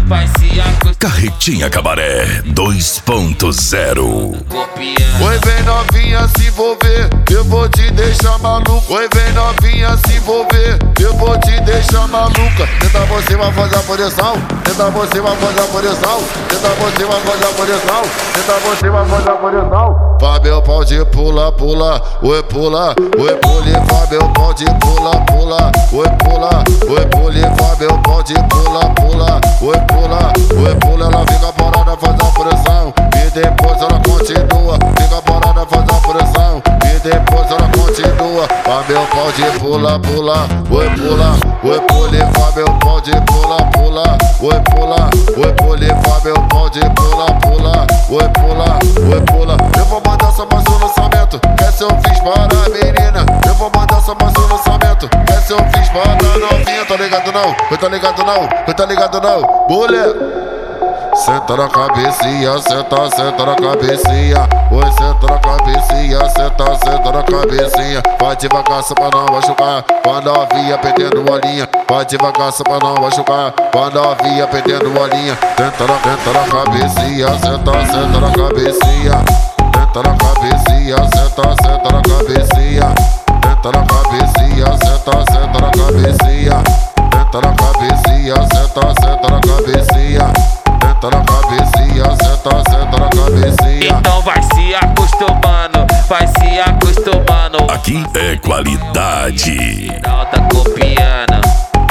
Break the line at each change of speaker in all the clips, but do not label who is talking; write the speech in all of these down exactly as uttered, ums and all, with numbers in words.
vai se acostumando.
Carretinha Cabaré dois ponto zero.
Oi, vem novinha se envolver, eu vou te deixar maluco. Oi, vem novinha se envolver, eu vou te deixar maluca. Tenta você vai fazer a posição, tenta você vai fazer a posição, tenta você vai fazer a posição, tenta você vai fazer a posição. Fábio pode pula, pula, oi pula, oi pule, Fábio pode pula, pula, oi pula, oi pule, Fábio pode pula, pula, oi pula, oi pula, ela fica parada faz a pressão e depois ela continua, fica parada faz a pressão e depois ela continua. Fábio pode pula, pula, oi pula, oi pule, Fábio pode pula, pula, oi pula, oi pule, Fábio pode pula, pula, oi pula, oi pula. Eu vou mandar só mais um lançamento, quer se eu fiz para a menina. Eu vou mandar só mais um lançamento, quer se eu fiz para a novinha. Tá ligado não? Eu tá ligado não? Eu tá ligado não? Mulher, senta na cabecinha, senta, senta na cabecinha. Oi, senta na cabecinha, senta, senta na cabecinha. Vai devagar só pra não machucar, pra novinha perdendo a linha. Vai devagar só pra não machucar, pra novinha perdendo a linha. Senta na, senta na cabecinha, senta, senta na cabecinha. Senta na cabecinha, senta, senta na cabecinha. Senta na cabecinha, senta, senta na cabecinha. Senta na cabecinha, senta, senta na cabecinha. Senta na cabecinha, senta, senta na cabecinha.
Então vai se acostumando, vai se acostumando.
Aqui é qualidade.
Geral tá copiando,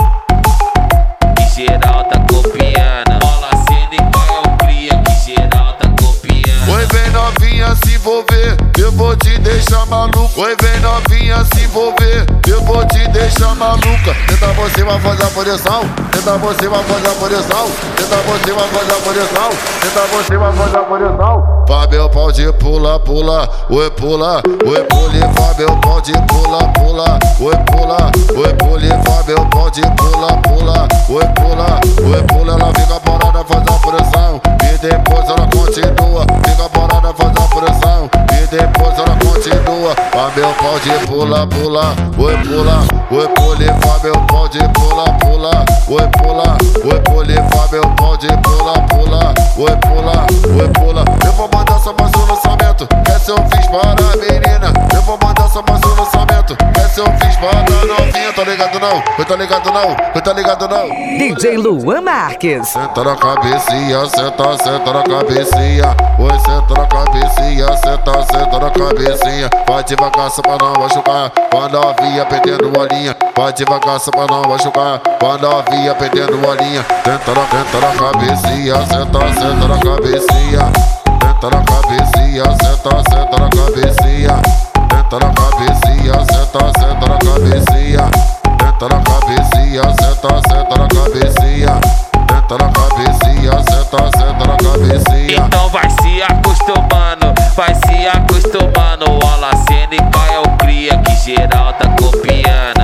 que geral tá copiando. Bola cênica é o cria, que geral tá copiando.
Oi, vem novinha se envolver, eu vou te deixar maluco. Oi, vem novinha se envolver, eu vou te deixar maluca. Tenta você vai fazer a posição, tenta você vai fazer a posição, tenta você vai fazer a posição, tenta você vai fazer a posição. Fábio pode pula, pula, oi pula, oi pule, Fábio pode pula, pula, oi pula, oi pule, Fábio pode pula, pula, oi pula, oi pula, ela fica parada faz a pressão e depois ela continua, fica parada faz a pressão e depois ela continua. Fábio pode pula, pula, oi pula, oi pule, Fábio pode pula, pula, oi pula, oi pule, Fábio pode pula, pula, oi pula, oi pula. Eu vou mandar só mais um lançamento, quer se eu fiz para a menina. Eu vou mandar só mais um lançamento, quer se eu fiz para a novinha. Tá ligado não? Eu tá ligado não? Eu tá ligado não?
D J Luan Marques.
Senta na cabecinha, senta, senta na cabecinha. Oi, senta na cabecinha, senta, senta na cabecinha. Vai devagar só pra não machucar, pra novinha perdendo a linha. Vai devagar só pra não machucar, pra novinha perdendo a linha. Senta na, senta na cabecinha, senta, senta na cabecinha. Senta na cabecinha, senta, senta na cabecinha. Senta na cabecinha, senta, senta na cabecinha. Senta na cabecinha, senta, senta na cabecinha. Senta na cabecinha, senta, senta na cabecinha.
Então vai se acostumando, vai se acostumando. Bola cênica é o cria, que geral tá copiando.